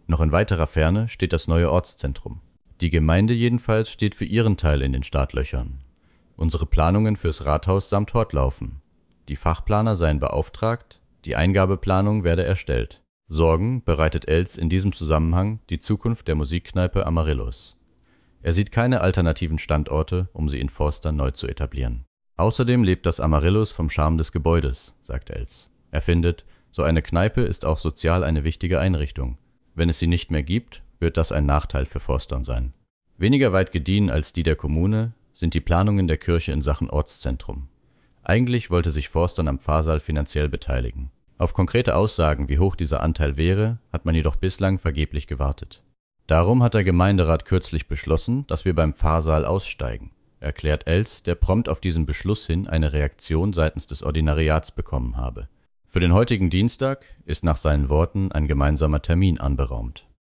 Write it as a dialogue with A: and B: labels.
A: Noch in weiterer Ferne steht das neue Ortszentrum. Die Gemeinde jedenfalls steht für ihren Teil in den Startlöchern. Unsere Planungen fürs Rathaus samt Hort laufen. Die Fachplaner seien beauftragt, die Eingabeplanung werde erstellt. Sorgen bereitet Els in diesem Zusammenhang die Zukunft der Musikkneipe Amarillos. Er sieht keine alternativen Standorte, um sie in Forster neu zu etablieren. Außerdem lebt das Amarillos vom Charme des Gebäudes, sagt Els. Er findet, so eine Kneipe ist auch sozial eine wichtige Einrichtung. Wenn es sie nicht mehr gibt, wird das ein Nachteil für Forstern sein. Weniger weit gediehen als die der Kommune sind die Planungen der Kirche in Sachen Ortszentrum. Eigentlich wollte sich Forstern am Pfarrsaal finanziell beteiligen. Auf konkrete Aussagen, wie hoch dieser Anteil wäre, hat man jedoch bislang vergeblich gewartet. Darum hat der Gemeinderat kürzlich beschlossen, dass wir beim Pfarrsaal aussteigen, erklärt Els, der prompt auf diesen Beschluss hin eine Reaktion seitens des Ordinariats bekommen habe. Für den heutigen Dienstag ist nach seinen Worten ein gemeinsamer Termin anberaumt.